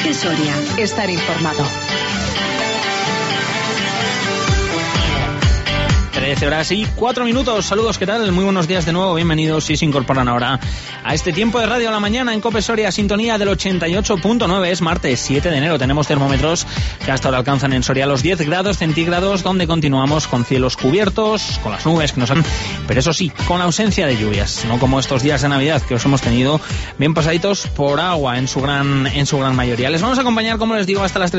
COPE Soria. Estar informado. 13:04. Saludos, ¿qué tal? Muy buenos días de nuevo, bienvenidos si se incorporan ahora a este tiempo de radio a la mañana en COPE Soria, sintonía del 88.9. Es martes 7 de enero, tenemos termómetros que hasta ahora alcanzan en Soria los 10 grados centígrados, donde continuamos con cielos cubiertos, con las nubes que nos han... pero eso sí, con ausencia de lluvias, no como estos días de Navidad que os hemos tenido bien pasaditos por agua en su gran mayoría. Les vamos a acompañar, como les digo, hasta las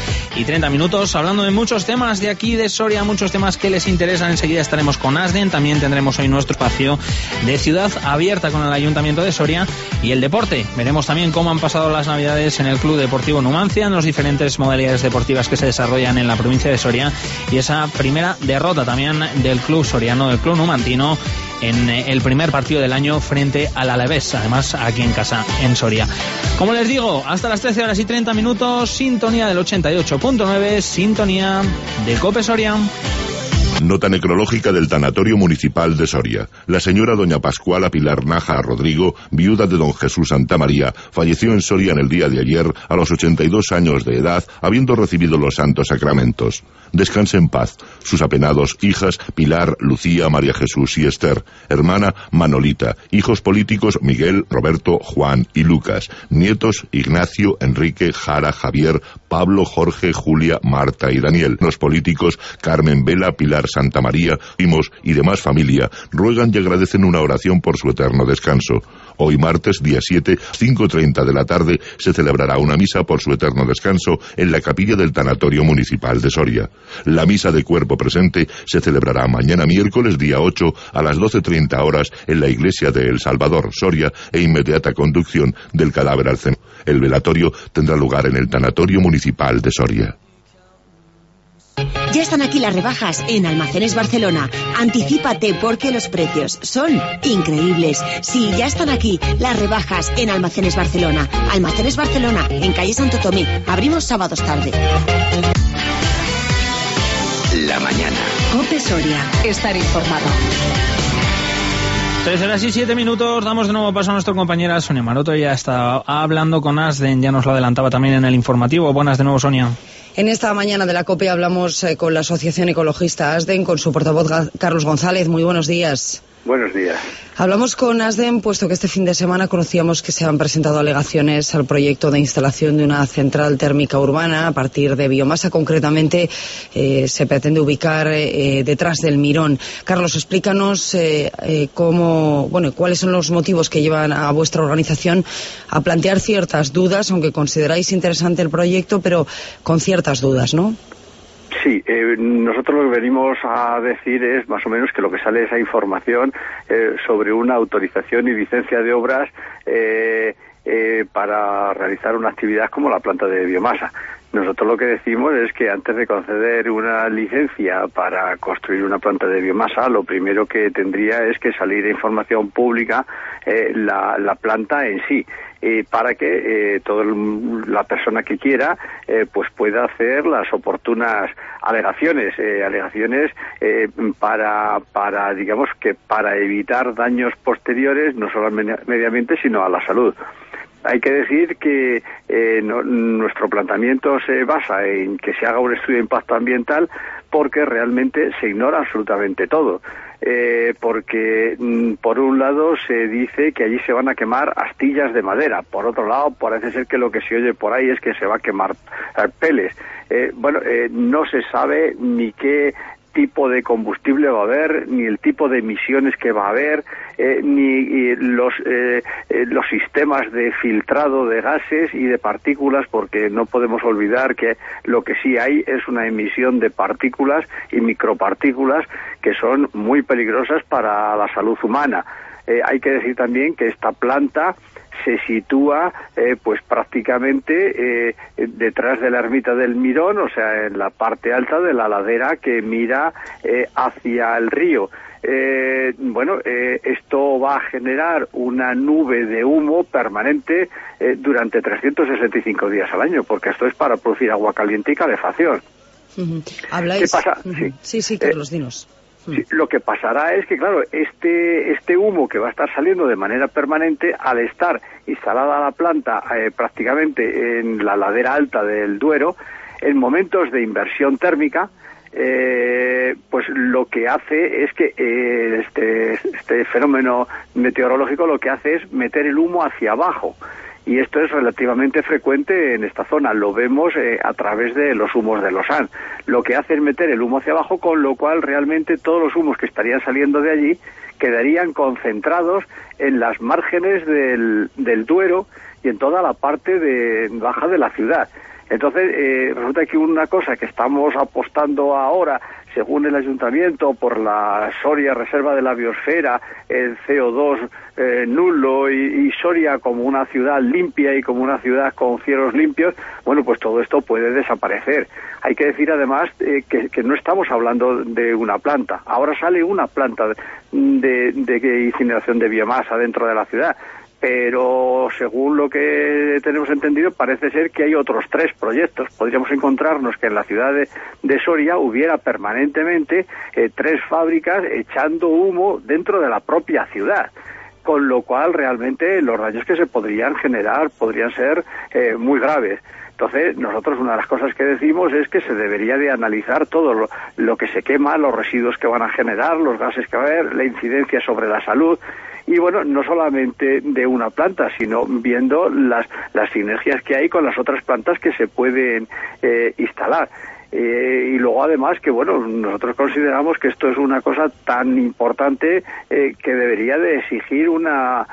13:30, hablando de muchos temas de aquí de Soria, muchos temas que les interesan. Enseguida estaremos con ASDEN, también tendremos hoy nuestro espacio de Ciudad Abierta con el Ayuntamiento de Soria y el deporte. Veremos también cómo han pasado las Navidades en el Club Deportivo Numancia, en las diferentes modalidades deportivas que se desarrollan en la provincia de Soria, y esa primera derrota también del club soriano, del club numantino, en el primer partido del año frente al Alavés, además aquí en casa, en Soria. Como les digo, hasta las 13:30, sintonía del 88.9, sintonía de COPE Soria. Nota necrológica del Tanatorio Municipal de Soria. La señora doña Pascuala Pilar Naja Rodrigo, viuda de don Jesús Santamaría, falleció en Soria en el día de ayer a los 82 años de edad, habiendo recibido los santos sacramentos. Descanse en paz. Sus apenados hijas Pilar, Lucía, María Jesús y Esther. Hermana Manolita. Hijos políticos Miguel, Roberto, Juan y Lucas. Nietos Ignacio, Enrique, Jara, Javier, Pablo, Jorge, Julia, Marta y Daniel. Los políticos Carmen Vela, Pilar Santamaría, primos y demás familia ruegan y agradecen una oración por su eterno descanso. Hoy martes, día 7, 5:30 de la tarde, se celebrará una misa por su eterno descanso en la capilla del Tanatorio Municipal de Soria. La misa de cuerpo presente se celebrará mañana miércoles, día 8, a las 12:30 horas en la iglesia de El Salvador, Soria, e inmediata conducción del cadáver al cementerio. El velatorio tendrá lugar en el Tanatorio Municipal de Soria. Ya están aquí las rebajas en Almacenes Barcelona. Anticípate porque los precios son increíbles. Sí, ya están aquí las rebajas en Almacenes Barcelona. Almacenes Barcelona, en calle Santo Tomé. Abrimos sábados tarde. La mañana. COPE Soria. Estar informado. 13:07. Damos de nuevo paso a nuestra compañera Sonia Maroto. Ya está hablando con ASDEN, ya nos lo adelantaba también en el informativo. Buenas de nuevo, Sonia. En esta mañana de la COPE hablamos con la Asociación Ecologista ASDEN, con su portavoz Carlos González. Muy buenos días. Buenos días. Hablamos con ASDEN, puesto que este fin de semana conocíamos que se han presentado alegaciones al proyecto de instalación de una central térmica urbana a partir de biomasa. Concretamente, se pretende ubicar detrás del Mirón. Carlos, explícanos cuáles son los motivos que llevan a vuestra organización a plantear ciertas dudas, aunque consideráis interesante el proyecto, pero con ciertas dudas, ¿no? Sí, nosotros lo que venimos a decir es más o menos que lo que sale esa información sobre una autorización y licencia de obras para realizar una actividad como la planta de biomasa. Nosotros lo que decimos es que antes de conceder una licencia para construir una planta de biomasa, lo primero que tendría es que salir a información pública la planta en sí, para que toda la persona que quiera pues pueda hacer las oportunas alegaciones para digamos que para evitar daños posteriores no solo al medio ambiente sino a la salud. Hay que decir que nuestro planteamiento se basa en que se haga un estudio de impacto ambiental porque realmente se ignora absolutamente todo. Porque por un lado se dice que allí se van a quemar astillas de madera, por otro lado parece ser que lo que se oye por ahí es que se va a quemar peles. No se sabe ni qué tipo de combustible va a haber, ni el tipo de emisiones que va a haber, ni los sistemas de filtrado de gases y de partículas, porque no podemos olvidar que lo que sí hay es una emisión de partículas y micropartículas que son muy peligrosas para la salud humana. Hay que decir también que esta planta se sitúa pues prácticamente detrás de la ermita del Mirón, o sea, en la parte alta de la ladera que mira hacia el río. Esto va a generar una nube de humo permanente durante 365 días al año, porque esto es para producir agua caliente y calefacción. ¿Habláis? ¿Qué pasa? Sí, Carlos, dinos. Sí, lo que pasará es que, claro, este humo que va a estar saliendo de manera permanente, al estar instalada la planta prácticamente en la ladera alta del Duero, en momentos de inversión térmica, pues lo que hace es que este fenómeno meteorológico lo que hace es meter el humo hacia abajo. Y esto es relativamente frecuente en esta zona, lo vemos a través de los humos de Lausanne. Lo que hace es meter el humo hacia abajo, con lo cual realmente todos los humos que estarían saliendo de allí quedarían concentrados en las márgenes del Duero y en toda la parte baja de la ciudad. Entonces, resulta que una cosa que estamos apostando ahora, según el Ayuntamiento, por la Soria Reserva de la Biosfera, el CO2 nulo y Soria como una ciudad limpia y como una ciudad con cielos limpios, bueno, pues todo esto puede desaparecer. Hay que decir además que no estamos hablando de una planta. Ahora sale una planta de incineración de biomasa dentro de la ciudad. Pero según lo que tenemos entendido, parece ser que hay otros 3 proyectos. Podríamos encontrarnos que en la ciudad de Soria hubiera permanentemente 3 fábricas echando humo dentro de la propia ciudad, con lo cual realmente los daños que se podrían generar podrían ser muy graves. Entonces, nosotros una de las cosas que decimos es que se debería de analizar todo lo que se quema, los residuos que van a generar, los gases que va a haber, la incidencia sobre la salud. Y bueno, no solamente de una planta, sino viendo las sinergias que hay con las otras plantas que se pueden instalar. Y luego además que bueno, nosotros consideramos que esto es una cosa tan importante que debería de exigir una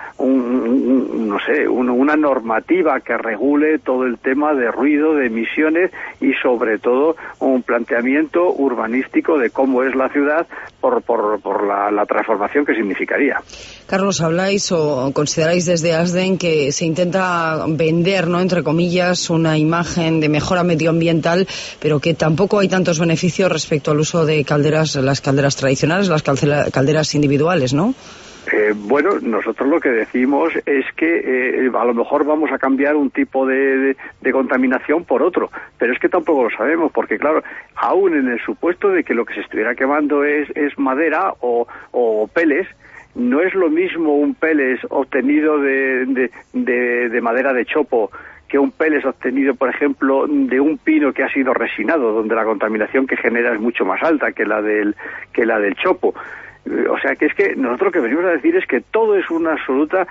normativa que regule todo el tema de ruido, de emisiones y sobre todo un planteamiento urbanístico de cómo es la ciudad por la transformación que significaría. Carlos, habláis o consideráis desde ASDEN que se intenta vender, ¿no?, entre comillas, una imagen de mejora medioambiental, pero que tampoco hay tantos beneficios respecto al uso de las calderas tradicionales, las calderas individuales, ¿no? Bueno, nosotros lo que decimos es que a lo mejor vamos a cambiar un tipo de contaminación por otro, pero es que tampoco lo sabemos, porque claro, aún en el supuesto de que lo que se estuviera quemando es madera o peles, no es lo mismo un peles obtenido de madera de chopo que un peles obtenido, por ejemplo, de un pino que ha sido resinado, donde la contaminación que genera es mucho más alta que la del chopo. O sea, que es que nosotros lo que venimos a decir es que todo es una absoluta,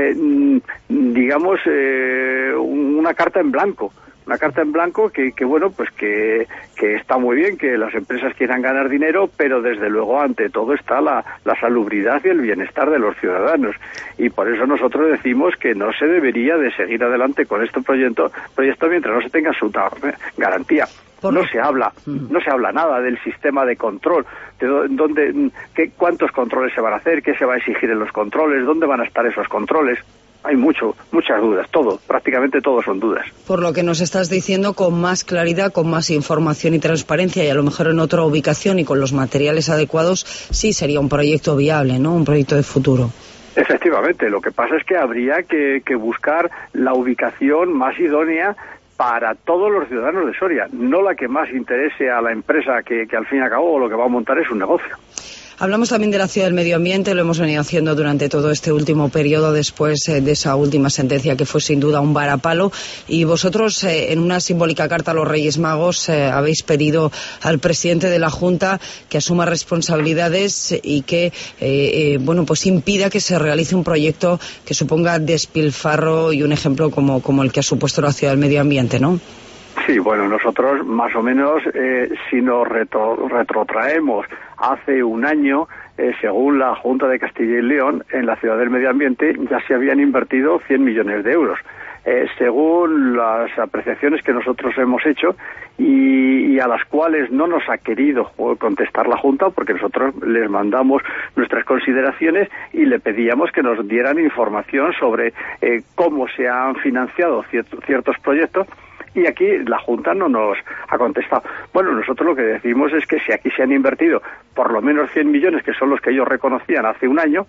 una carta en blanco. Una carta en blanco que bueno, pues que está muy bien que las empresas quieran ganar dinero, pero desde luego ante todo está la salubridad y el bienestar de los ciudadanos. Y por eso nosotros decimos que no se debería de seguir adelante con este proyecto mientras no se tenga absoluta garantía. No se habla nada del sistema de control, cuántos controles se van a hacer, qué se va a exigir en los controles, dónde van a estar esos controles. Hay muchas dudas, prácticamente todo son dudas. Por lo que nos estás diciendo, con más claridad, con más información y transparencia, y a lo mejor en otra ubicación y con los materiales adecuados, sí sería un proyecto viable, ¿no?, un proyecto de futuro. Efectivamente, lo que pasa es que habría que buscar la ubicación más idónea para todos los ciudadanos de Soria, no la que más interese a la empresa que al fin y al cabo lo que va a montar es un negocio. Hablamos también de la ciudad del medio ambiente, lo hemos venido haciendo durante todo este último periodo después de esa última sentencia que fue sin duda un varapalo, y vosotros en una simbólica carta a los Reyes Magos habéis pedido al presidente de la Junta que asuma responsabilidades y que pues impida que se realice un proyecto que suponga despilfarro y un ejemplo como el que ha supuesto la ciudad del medio ambiente, ¿no? Sí, bueno, nosotros más o menos, si nos retrotraemos hace un año, según la Junta de Castilla y León, en la ciudad del medio ambiente ya se habían invertido 100 millones de euros. Según las apreciaciones que nosotros hemos hecho y a las cuales no nos ha querido contestar la Junta, porque nosotros les mandamos nuestras consideraciones y le pedíamos que nos dieran información sobre cómo se han financiado ciertos proyectos. Y aquí la Junta no nos ha contestado. Bueno, nosotros lo que decimos es que si aquí se han invertido por lo menos 100 millones, que son los que ellos reconocían hace un año,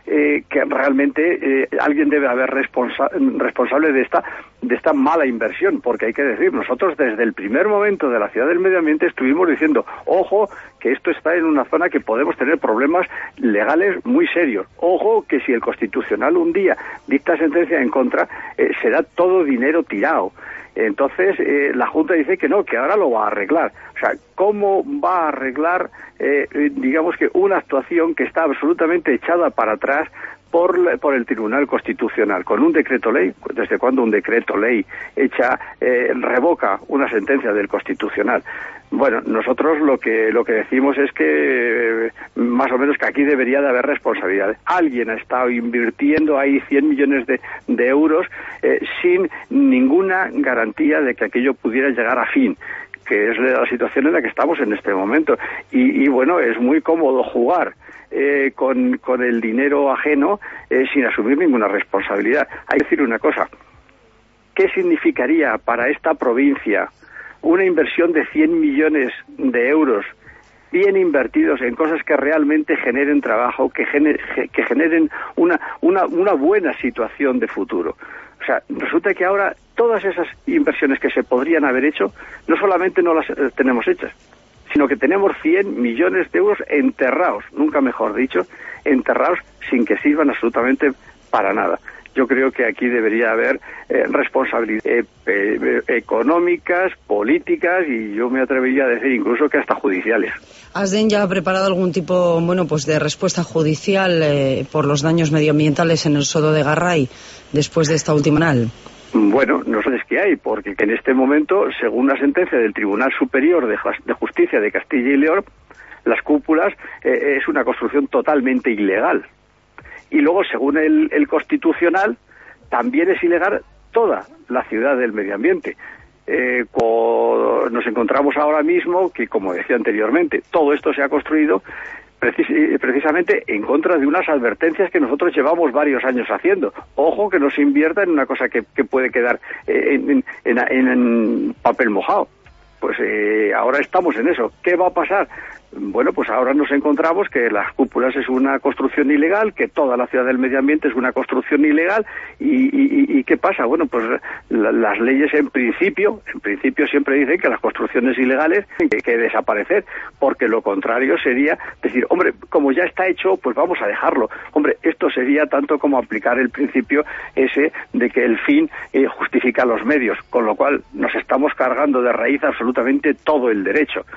que realmente alguien debe haber responsable de esta mala inversión, porque hay que decir, nosotros desde el primer momento de la Ciudad del Medio Ambiente estuvimos diciendo, ojo, que esto está en una zona que podemos tener problemas legales muy serios. Ojo, que si el Constitucional un día dicta sentencia en contra, será todo dinero tirado. Entonces, la Junta dice que no, que ahora lo va a arreglar. O sea, ¿cómo va a arreglar, digamos que una actuación que está absolutamente echada para atrás por el Tribunal Constitucional, con un decreto ley? ¿Desde cuándo un decreto ley revoca una sentencia del Constitucional? Bueno, nosotros lo que decimos es que más o menos que aquí debería de haber responsabilidad. Alguien ha estado invirtiendo ahí 100 millones de euros sin ninguna garantía de que aquello pudiera llegar a fin, que es la situación en la que estamos en este momento. Y bueno, es muy cómodo jugar con el dinero ajeno sin asumir ninguna responsabilidad. Hay que decir una cosa, ¿qué significaría para esta provincia una inversión de 100 millones de euros bien invertidos en cosas que realmente generen trabajo, que generen una buena situación de futuro? O sea, resulta que ahora todas esas inversiones que se podrían haber hecho, no solamente no las tenemos hechas, sino que tenemos 100 millones de euros enterrados, nunca mejor dicho, enterrados sin que sirvan absolutamente para nada. Yo creo que aquí debería haber responsabilidades económicas, políticas y yo me atrevería a decir incluso que hasta judiciales. ¿Asden ya ha preparado algún tipo, de respuesta judicial por los daños medioambientales en el Sodo de Garray después de esta última anal? Bueno, no sé qué hay, porque en este momento, según la sentencia del Tribunal Superior de Justicia de Castilla y León, las cúpulas es una construcción totalmente ilegal. Y luego, según el Constitucional, también es ilegal toda la Ciudad del Medio Ambiente. Nos encontramos ahora mismo que, como decía anteriormente, todo esto se ha construido precisamente en contra de unas advertencias que nosotros llevamos varios años haciendo. Ojo, que no se invierta en una cosa que puede quedar en papel mojado. Pues ahora estamos en eso. ¿Qué va a pasar? Bueno, pues ahora nos encontramos que las cúpulas es una construcción ilegal, que toda la Ciudad del Medio Ambiente es una construcción ilegal, y ¿qué pasa? Bueno, pues las leyes en principio siempre dicen que las construcciones ilegales hay que desaparecer, porque lo contrario sería decir, hombre, como ya está hecho, pues vamos a dejarlo. Hombre, esto sería tanto como aplicar el principio ese de que el fin justifica los medios, con lo cual nos estamos cargando de raíz absolutamente todo el derecho.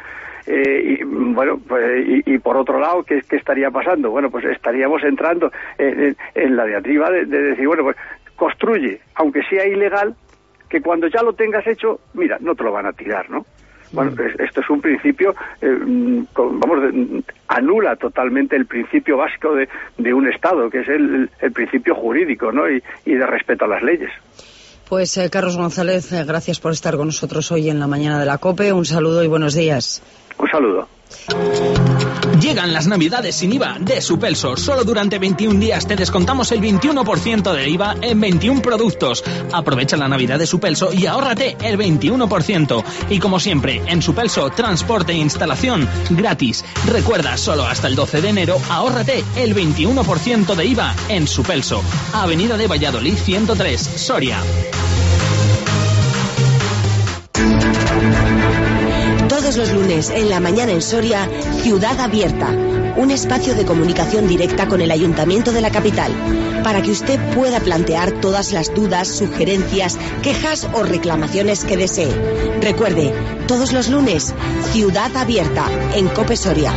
Y por otro lado, ¿qué estaría pasando? Bueno, pues estaríamos entrando en la diatriba de decir, bueno, pues construye, aunque sea ilegal, que cuando ya lo tengas hecho, mira, no te lo van a tirar, ¿no? Bueno, esto es un principio, anula totalmente el principio básico de un Estado, que es el principio jurídico, ¿no? Y de respeto a las leyes. Pues Carlos González, gracias por estar con nosotros hoy en la mañana de la COPE. Un saludo y buenos días. Un saludo. Llegan las Navidades sin IVA de Supelso. Solo durante 21 días te descontamos el 21% de IVA en 21 productos. Aprovecha la Navidad de Supelso y ahórrate el 21%. Y como siempre, en Supelso, transporte e instalación gratis. Recuerda, solo hasta el 12 de enero, ahórrate el 21% de IVA en Supelso. Avenida de Valladolid 103, Soria. Todos los lunes en la mañana en Soria, Ciudad Abierta, un espacio de comunicación directa con el Ayuntamiento de la capital, para que usted pueda plantear todas las dudas, sugerencias, quejas o reclamaciones que desee. Recuerde, todos los lunes, Ciudad Abierta, en COPE Soria.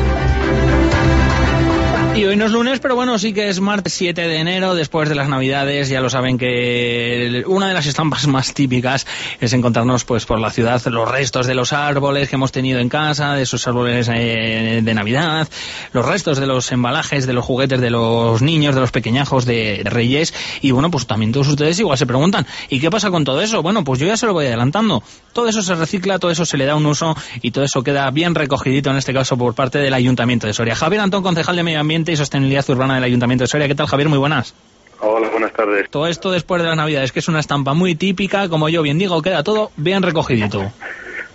Y hoy no es lunes, pero bueno, sí que es martes 7 de enero, después de las Navidades. Ya lo saben que una de las estampas más típicas es encontrarnos pues por la ciudad los restos de los árboles que hemos tenido en casa, de esos árboles de Navidad, los restos de los embalajes, de los juguetes de los niños, de los pequeñajos de Reyes. Y bueno, pues también todos ustedes igual se preguntan, ¿y qué pasa con todo eso? Bueno, pues yo ya se lo voy adelantando. Todo eso se recicla, todo eso se le da un uso y todo eso queda bien recogidito, en este caso por parte del Ayuntamiento de Soria. Javier Antón, concejal de Medio Ambiente y Sostenibilidad Urbana del Ayuntamiento de Soria. ¿Qué tal, Javier? Muy buenas. Hola, buenas tardes. Todo esto después de las Navidades, que es una estampa muy típica, como yo bien digo, queda todo bien recogidito.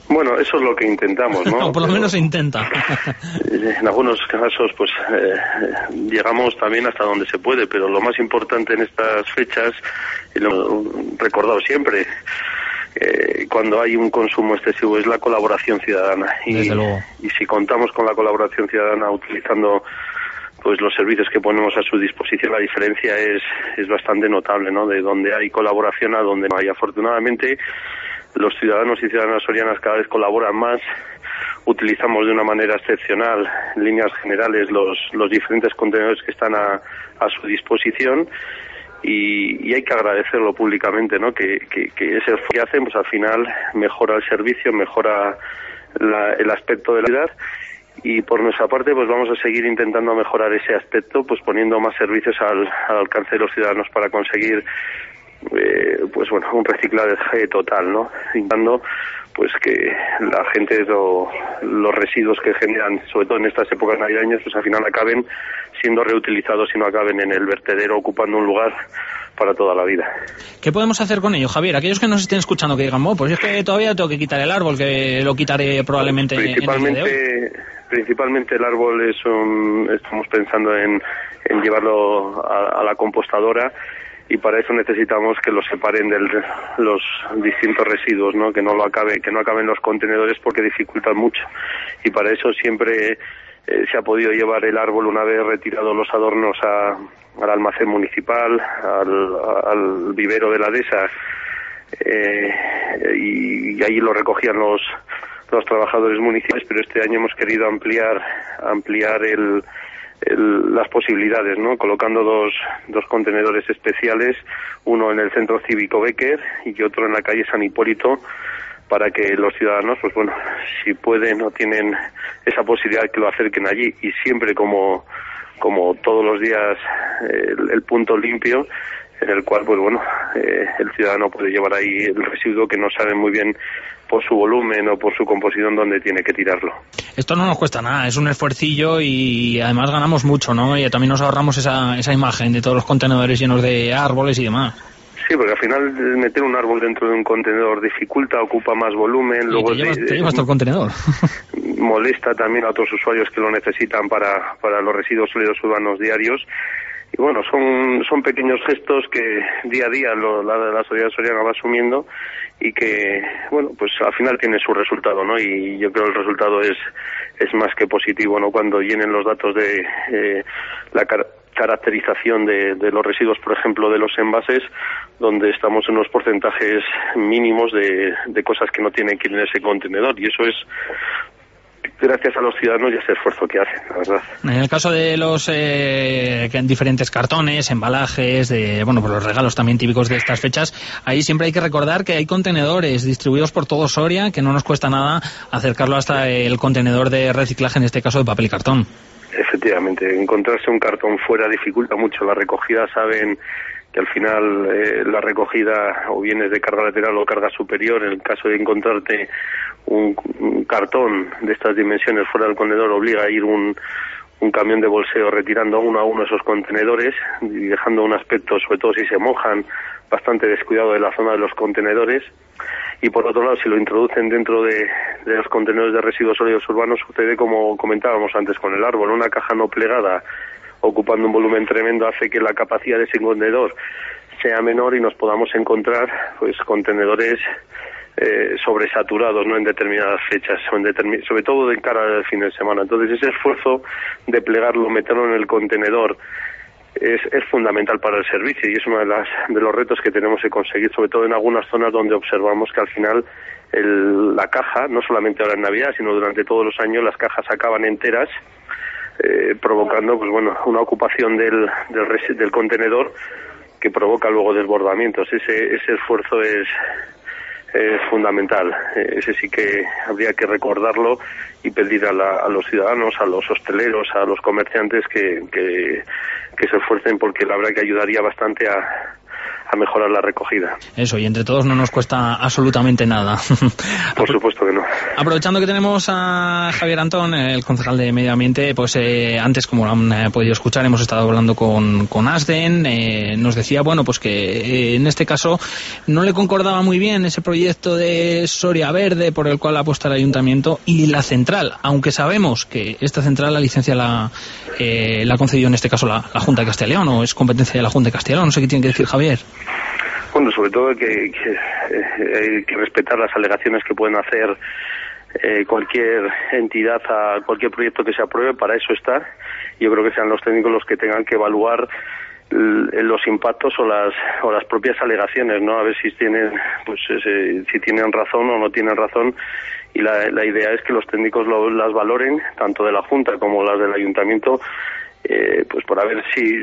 Bueno, eso es lo que intentamos, ¿no? O por lo menos se intenta. En algunos casos, pues, llegamos también hasta donde se puede, pero lo más importante en estas fechas, y lo he recordado siempre, cuando hay un consumo excesivo, es la colaboración ciudadana. Desde luego. Y si contamos con la colaboración ciudadana utilizando pues los servicios que ponemos a su disposición, la diferencia es bastante notable, ¿no? De donde hay colaboración a donde no hay. Afortunadamente, los ciudadanos y ciudadanas sorianas cada vez colaboran más, utilizamos de una manera excepcional, en líneas generales, los diferentes contenedores que están a su disposición, y hay que agradecerlo públicamente, ¿no? Que ese esfuerzo que hacen, pues al final mejora el servicio, mejora el aspecto de la ciudad. Y por nuestra parte, pues vamos a seguir intentando mejorar ese aspecto, pues poniendo más servicios al alcance de los ciudadanos para conseguir pues bueno, un reciclaje total, ¿no? Intentando pues que la gente, los residuos que generan, sobre todo en estas épocas navideñas, pues al final acaben siendo reutilizados y no acaben en el vertedero ocupando un lugar para toda la vida. ¿Qué podemos hacer con ello, Javier? Aquellos que nos estén escuchando que digan, pues es que todavía tengo que quitar el árbol, que lo quitaré probablemente principalmente, en el día de hoy. Principalmente el árbol estamos pensando en llevarlo a la compostadora, y para eso necesitamos que lo separen de los distintos residuos, ¿no? Que no acaben los contenedores, porque dificultan mucho, y para eso siempre se ha podido llevar el árbol, una vez retirados los adornos, al almacén municipal, al vivero de la dehesa, y ahí lo recogían los trabajadores municipales, pero este año hemos querido ampliar las posibilidades, ¿no? Colocando dos contenedores especiales, uno en el centro cívico Bécquer y otro en la calle San Hipólito, para que los ciudadanos, pues bueno, si pueden o tienen esa posibilidad, que lo acerquen allí, y siempre como todos los días el punto limpio, en el cual, pues bueno, el ciudadano puede llevar ahí el residuo que no sabe muy bien por su volumen o por su composición dónde tiene que tirarlo. Esto no nos cuesta nada, es un esfuercillo y además ganamos mucho, ¿no? Y también nos ahorramos esa imagen de todos los contenedores llenos de árboles y demás. Sí, porque al final meter un árbol dentro de un contenedor dificulta, ocupa más volumen, luego te llevas todo el contenedor. Molesta también a otros usuarios que lo necesitan para los residuos sólidos urbanos diarios. Y bueno, son pequeños gestos que día a día la sociedad soriana va asumiendo, y que, bueno, pues al final tiene su resultado, ¿no? Y yo creo que el resultado es más que positivo, ¿no? Cuando llenen los datos de la caracterización de los residuos, por ejemplo, de los envases, donde estamos en unos porcentajes mínimos de cosas que no tienen que ir en ese contenedor, y eso es gracias a los ciudadanos y ese esfuerzo que hacen, la verdad. En el caso de los diferentes cartones, embalajes, pues los regalos también típicos de estas fechas, ahí siempre hay que recordar que hay contenedores distribuidos por todo Soria, que no nos cuesta nada acercarlo hasta el contenedor de reciclaje, en este caso de papel y cartón. Efectivamente, encontrarse un cartón fuera dificulta mucho la recogida. Saben que al final la recogida o bien es de carga lateral o carga superior. En el caso de encontrarte un cartón de estas dimensiones fuera del contenedor, obliga a ir un camión de bolseo retirando uno a uno esos contenedores y dejando un aspecto, sobre todo si se mojan, bastante descuidado de la zona de los contenedores. Y por otro lado, si lo introducen dentro de los contenedores de residuos sólidos urbanos, sucede como comentábamos antes con el árbol. Una caja no plegada, ocupando un volumen tremendo, hace que la capacidad de ese contenedor sea menor y nos podamos encontrar pues contenedores sobresaturados, ¿no? En determinadas fechas, sobre todo de cara al fin de semana. Entonces ese esfuerzo de plegarlo, meterlo en el contenedor, es fundamental para el servicio, y es uno de los retos que tenemos que conseguir, sobre todo en algunas zonas donde observamos que al final la caja, no solamente ahora en Navidad, sino durante todos los años, las cajas acaban enteras, provocando pues bueno, una ocupación del contenedor que provoca luego desbordamientos. Ese esfuerzo es fundamental. Ese sí que habría que recordarlo y pedir a los ciudadanos, a los hosteleros, a los comerciantes que se esfuercen, porque la verdad que ayudaría bastante a mejorar la recogida. Eso, y entre todos no nos cuesta absolutamente nada. Por supuesto que no. Aprovechando que tenemos a Javier Antón, el concejal de Medio Ambiente, pues antes, como lo han podido escuchar, hemos estado hablando con Asden. Nos decía, bueno, pues que en este caso no le concordaba muy bien ese proyecto de Soria Verde por el cual apuesta el ayuntamiento y la central, aunque sabemos que esta central la licencia la concedió en este caso la Junta de Castilla y León, o es competencia de la Junta de Castilla y León. No sé qué tiene que decir Javier. Bueno, sobre todo que hay que respetar las alegaciones que pueden hacer cualquier entidad a cualquier proyecto que se apruebe. Para eso está. Yo creo que sean los técnicos los que tengan que evaluar los impactos o las propias alegaciones, ¿no? A ver si tienen si tienen razón o no tienen razón. Y la idea es que los técnicos las valoren, tanto de la Junta como las del Ayuntamiento, pues para ver si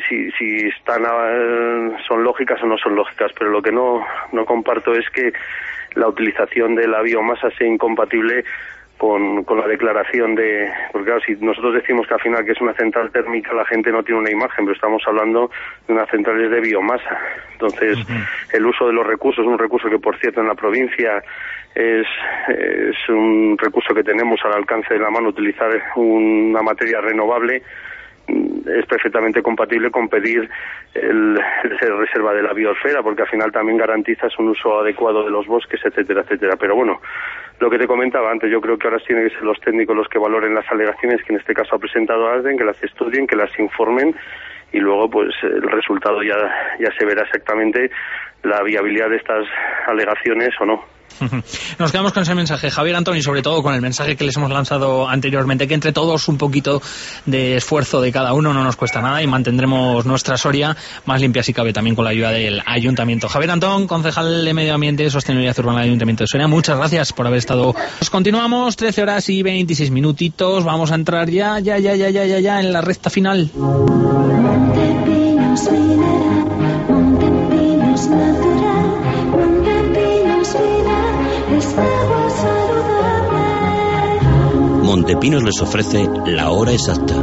son lógicas o no son lógicas. Pero lo que no comparto es que la utilización de la biomasa sea incompatible con la declaración porque claro, si nosotros decimos que al final que es una central térmica, la gente no tiene una imagen, pero estamos hablando de unas centrales de biomasa. Entonces, el uso de los recursos, un recurso que por cierto en la provincia es un recurso que tenemos al alcance de la mano, utilizar una materia renovable, es perfectamente compatible con pedir el reserva de la biosfera, porque al final también garantizas un uso adecuado de los bosques, etcétera, etcétera. Pero bueno, lo que te comentaba antes, yo creo que ahora tienen que ser los técnicos los que valoren las alegaciones que en este caso ha presentado Asden, que las estudien, que las informen, y luego pues el resultado ya se verá exactamente la viabilidad de estas alegaciones o no. Nos quedamos con ese mensaje, Javier Antón, y sobre todo con el mensaje que les hemos lanzado anteriormente, que entre todos un poquito de esfuerzo de cada uno no nos cuesta nada y mantendremos nuestra Soria más limpia si cabe, también con la ayuda del Ayuntamiento. Javier Antón, concejal de Medio Ambiente y Sostenibilidad Urbana del Ayuntamiento de Soria, muchas gracias por haber estado. Nos continuamos, 13 horas y 26 minutitos, vamos a entrar ya en la recta final. Montepinos Mineral, Montepinos Natural, Montepinos Vida, es agua saludable. Montepinos les ofrece la hora exacta.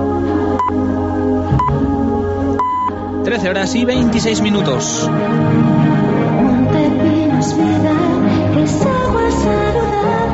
13 horas y 26 minutos. Montepinos Vida, es agua saludable.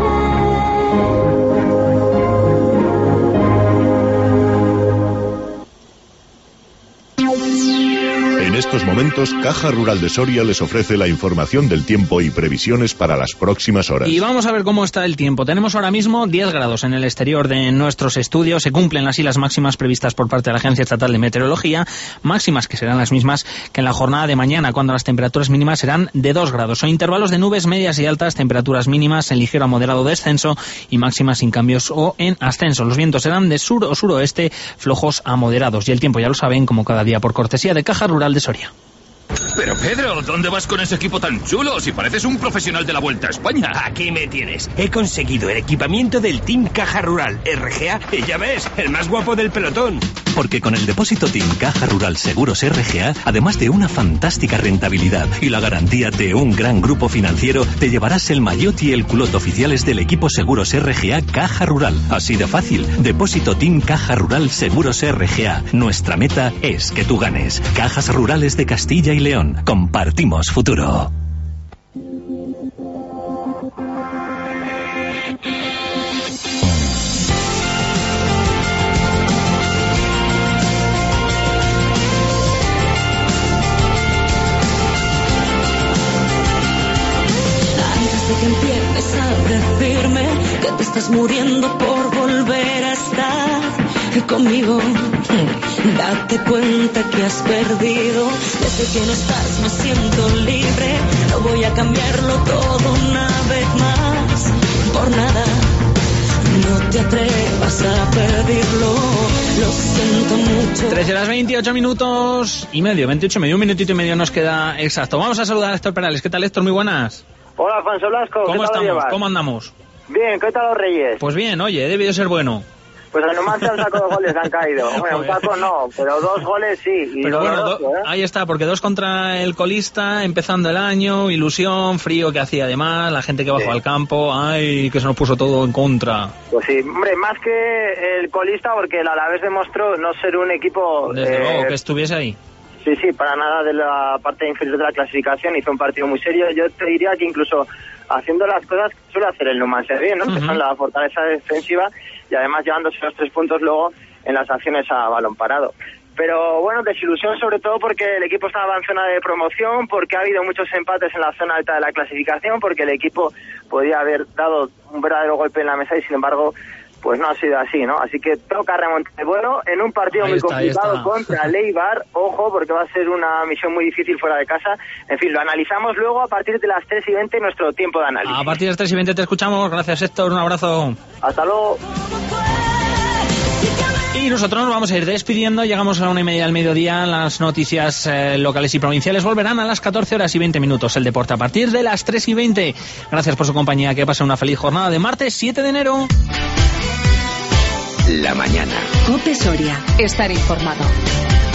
En estos momentos, Caja Rural de Soria les ofrece la información del tiempo y previsiones para las próximas horas. Y vamos a ver cómo está el tiempo. Tenemos ahora mismo 10 grados en el exterior de nuestros estudios. Se cumplen así las máximas previstas por parte de la Agencia Estatal de Meteorología. Máximas que serán las mismas que en la jornada de mañana, cuando las temperaturas mínimas serán de 2 grados. Son intervalos de nubes medias y altas, temperaturas mínimas en ligero a moderado descenso y máximas sin cambios o en ascenso. Los vientos serán de sur o suroeste, flojos a moderados. Y el tiempo, ya lo saben, como cada día, por cortesía de Caja Rural de Soria. Pero Pedro, ¿dónde vas con ese equipo tan chulo? Si pareces un profesional de la Vuelta a España. Aquí me tienes. He conseguido el equipamiento del Team Caja Rural RGA y ya ves, el más guapo del pelotón. Porque con el depósito Team Caja Rural Seguros RGA, además de una fantástica rentabilidad y la garantía de un gran grupo financiero, te llevarás el maillot y el culot oficiales del equipo Seguros RGA Caja Rural. Así de fácil. Depósito Team Caja Rural Seguros RGA. Nuestra meta es que tú ganes. Cajas Rurales de Castilla y León. Compartimos futuro. Que empieces a decirme que te estás muriendo por volver a estar conmigo. Date cuenta que has perdido. Desde que no estás me siento libre. No voy a cambiarlo todo una vez más. Por nada, no te atrevas a pedirlo. Lo siento mucho. 13 horas 28 minutos y medio, 28 y medio, un minutito y medio nos queda exacto. Vamos a saludar a Héctor Perales. ¿Qué tal, Héctor? Muy buenas. Hola, Alfonso Blasco. ¿Cómo estamos? ¿Cómo andamos? Bien, ¿qué tal los Reyes? Pues bien, oye, he debido ser bueno. Pues a Numancia un saco de goles han caído. Bueno, un saco no, pero 2 goles sí. Y pero bueno, ahí está, porque 2 contra el colista, empezando el año, ilusión, frío que hacía además, la gente que bajó al campo, ay, que se nos puso todo en contra. Pues sí, hombre, más que el colista, porque el Alavés demostró no ser un equipo... Desde luego, que estuviese ahí. Sí, para nada de la parte inferior de la clasificación, hizo un partido muy serio. Yo te diría que incluso haciendo las cosas que suele hacer el Numancia bien, ¿no? Que son la fortaleza defensiva y además llevándose los 3 puntos luego en las acciones a balón parado. Pero bueno, desilusión sobre todo porque el equipo estaba en zona de promoción, porque ha habido muchos empates en la zona alta de la clasificación, porque el equipo podía haber dado un verdadero golpe en la mesa y sin embargo pues no ha sido así, ¿no? Así que toca remontar el vuelo en un partido muy complicado contra Leibar, ojo, porque va a ser una misión muy difícil fuera de casa. En fin, lo analizamos luego a partir de las 3:20, nuestro tiempo de análisis. A partir de las 3:20 te escuchamos. Gracias, Héctor. Un abrazo. Hasta luego. Y nosotros nos vamos a ir despidiendo. Llegamos a la 1:30 del mediodía. Las noticias locales y provinciales volverán a las 14:20. El deporte a partir de las 3:20. Gracias por su compañía. Que pasen una feliz jornada de martes 7 de enero. La mañana. COPE Soria. Estar informado.